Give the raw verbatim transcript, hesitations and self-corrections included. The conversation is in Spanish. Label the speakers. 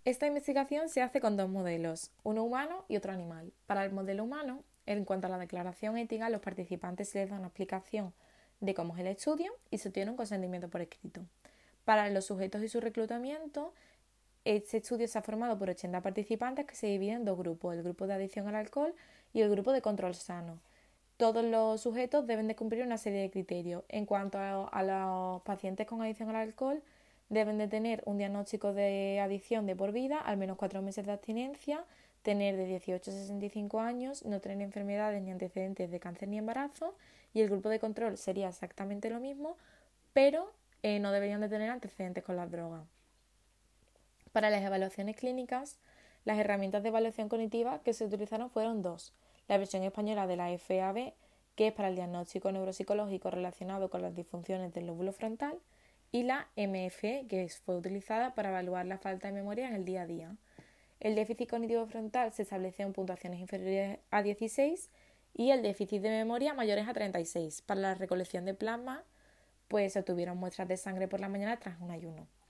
Speaker 1: Esta investigación se hace con dos modelos, uno humano y otro animal. Para el modelo humano, en cuanto a la declaración ética, a los participantes se les da una explicación de cómo es el estudio y se obtiene un consentimiento por escrito. Para los sujetos y su reclutamiento, este estudio se ha formado por ochenta participantes que se dividen en dos grupos, el grupo de adicción al alcohol y el grupo de control sano. Todos los sujetos deben de cumplir una serie de criterios. En cuanto a, a los pacientes con adicción al alcohol, deben de tener un diagnóstico de adicción de por vida, al menos cuatro meses de abstinencia, tener de dieciocho a sesenta y cinco años, no tener enfermedades ni antecedentes de cáncer ni embarazo, y el grupo de control sería exactamente lo mismo, pero eh, no deberían de tener antecedentes con las drogas. Para las evaluaciones clínicas, las herramientas de evaluación cognitiva que se utilizaron fueron dos. La versión española de la F A B, que es para el diagnóstico neuropsicológico relacionado con las disfunciones del lóbulo frontal, y la M F E, que fue utilizada para evaluar la falta de memoria en el día a día. El déficit cognitivo frontal se estableció en puntuaciones inferiores a dieciséis y el déficit de memoria mayores a treinta y seis. Para la recolección de plasma, pues se obtuvieron muestras de sangre por la mañana tras un ayuno.